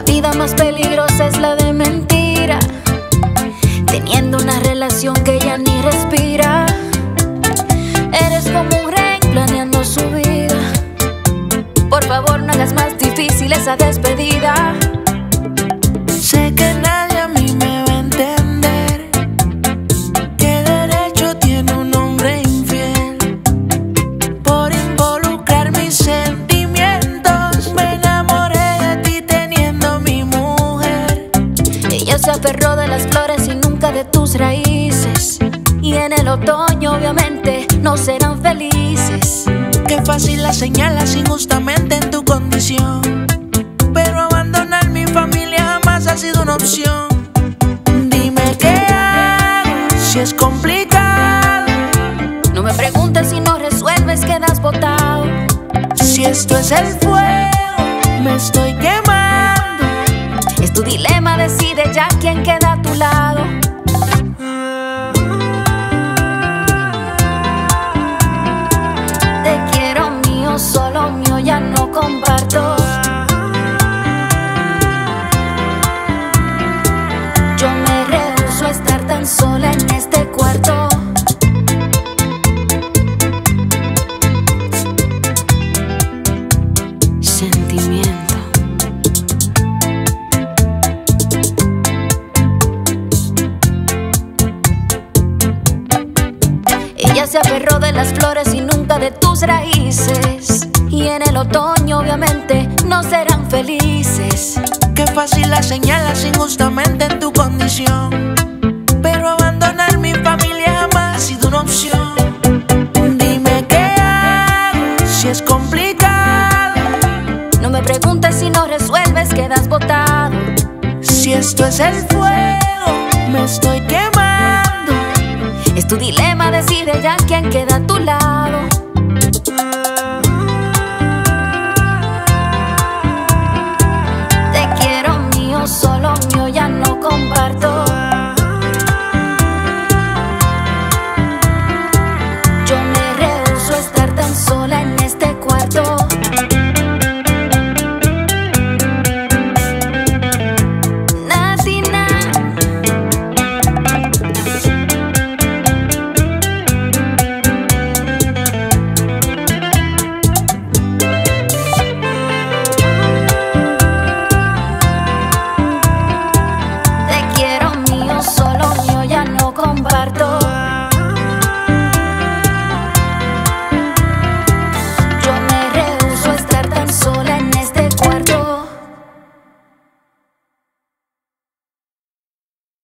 vida más peligrosa es la de mentira, teniendo una relación que ya ni respira. Eres como un rey planeando su vida. Por favor, no hagas más difícil esa despedida. Sé que nadie a mí me va a entender. ¿Qué derecho tiene un hombre infiel por involucrar mis sentimientos? Me enamoré de ti teniendo mi mujer. Ella se aferró de las flores y nunca de tus raíces, y en el otoño obviamente no serán felices. Qué fácil la señalas injustamente en tu condición, pero abandonar mi familia jamás ha sido una opción. Dime qué hago si es complicado. No me preguntes si no resuelves, quedas botado. Si esto es el fuego, me estoy quemando. Es tu dilema, decide ya quién queda a tu lado. Te quiero mío, solo mío, ya no comparto. Yo me rehúso a estar tan sola en este cuarto. Sentimiento. Ella se aferró de las flores y nunca de tus raíces, y en el otoño obviamente no serán felices. Qué fácil la señalas injustamente en tu condición, pero abandonar mi familia jamás ha sido una opción. Dime qué hago si es complicado. No me preguntes si no resuelves, quedas botado. Si esto es el fuego, me estoy quemando. Es tu dilema, decide ya quién queda a tu lado.